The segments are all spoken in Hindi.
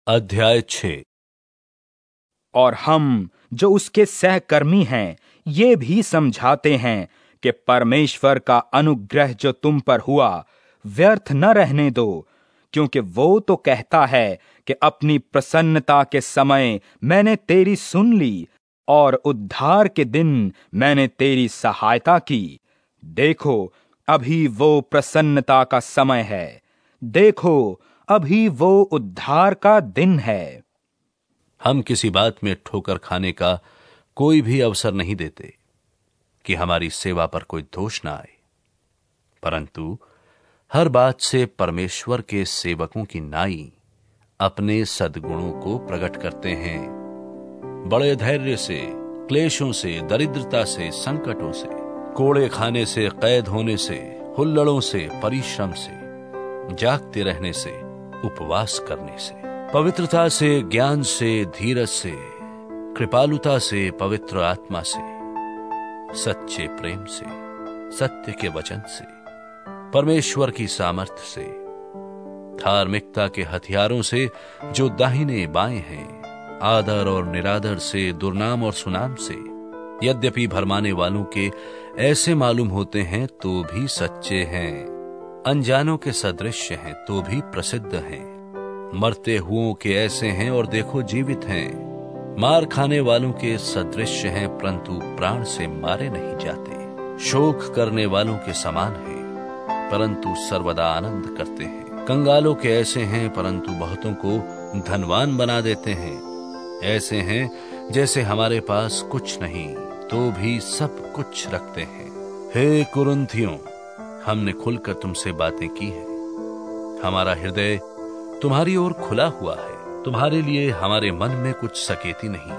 अध्याय 6। और हम जो उसके सहकर्मी हैं ये भी समझाते हैं कि परमेश्वर का अनुग्रह जो तुम पर हुआ व्यर्थ न रहने दो, क्योंकि वो तो कहता है कि अपनी प्रसन्नता के समय मैंने तेरी सुन ली और उद्धार के दिन मैंने तेरी सहायता की। देखो, अभी वो प्रसन्नता का समय है, देखो अभी वो उद्धार का दिन है। हम किसी बात में ठोकर खाने का कोई भी अवसर नहीं देते कि हमारी सेवा पर कोई दोष ना आए, परंतु हर बात से परमेश्वर के सेवकों की नाई अपने सद्गुणों को प्रकट करते हैं। बड़े धैर्य से, क्लेशों से, दरिद्रता से, संकटों से, कोड़े खाने से, कैद होने से, हुल्लड़ों से, परिश्रम से, जागते रहने से, उपवास करने से, पवित्रता से, ज्ञान से, धीरज से, कृपालुता से, पवित्र आत्मा से, सच्चे प्रेम से, सत्य के वचन से, परमेश्वर की सामर्थ्य से, धार्मिकता के हथियारों से जो दाहिने बाएं हैं, आदर और निरादर से, दुर्नाम और सुनाम से, यद्यपि भरमाने वालों के ऐसे मालूम होते हैं तो भी सच्चे हैं, अनजानों के सदृश्य हैं तो भी प्रसिद्ध हैं, मरते हुओं के ऐसे हैं और देखो जीवित हैं, मार खाने वालों के सदृश्य हैं परंतु प्राण से मारे नहीं जाते, शोक करने वालों के समान हैं परंतु सर्वदा आनंद करते हैं, कंगालों के ऐसे हैं परंतु बहुतों को धनवान बना देते हैं, ऐसे हैं जैसे हमारे पास कुछ नहीं तो भी सब कुछ रखते हैं। हे कुरिन्थियों, हमने खुलकर तुमसे बातें की हैं, हमारा हृदय तुम्हारी ओर खुला हुआ है, तुम्हारे लिए हमारे मन में कुछ सकेती नहीं,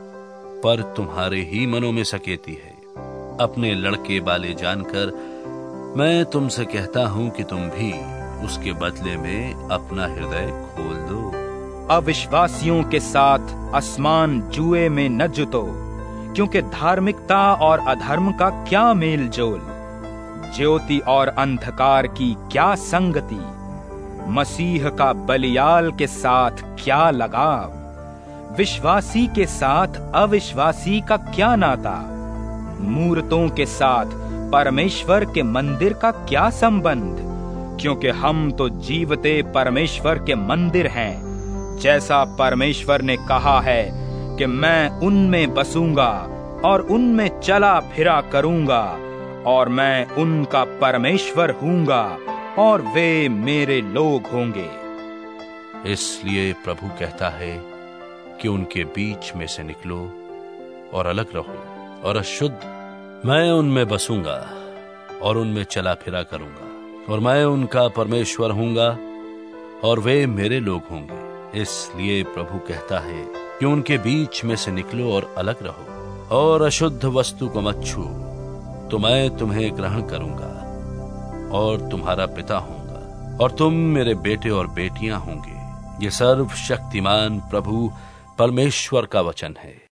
पर तुम्हारे ही मनों में सकेती है। अपने लड़के वाले जानकर मैं तुमसे कहता हूं कि तुम भी उसके बदले में अपना हृदय खोल दो। अविश्वासियों के साथ असमान जुए में न जुतो, क्योंकि धार्मिकता और अधर्म का क्या मेल जोल, ज्योति और अंधकार की क्या संगति, मसीह का बलियाल के साथ क्या लगाव, विश्वासी के साथ अविश्वासी का क्या नाता, मूर्तों के साथ परमेश्वर के मंदिर का क्या संबंध, क्योंकि हम तो जीवते परमेश्वर के मंदिर हैं, जैसा परमेश्वर ने कहा है कि मैं उनमें बसूंगा और उनमें चला फिरा करूंगा और मैं उनका परमेश्वर हूंगा और वे मेरे लोग होंगे। इसलिए प्रभु कहता है कि उनके बीच में से निकलो और अलग रहो, और अशुद्ध मैं उनमें बसूंगा और उनमें चला फिरा करूंगा और मैं उनका परमेश्वर हूंगा और वे मेरे लोग होंगे। इसलिए प्रभु कहता है कि उनके बीच में से निकलो और अलग रहो और अशुद्ध वस्तु को मत छू, तो मैं तुम्हें ग्रहण करूंगा और तुम्हारा पिता होऊंगा और तुम मेरे बेटे और बेटियां होंगे। ये सर्वशक्तिमान प्रभु परमेश्वर का वचन है।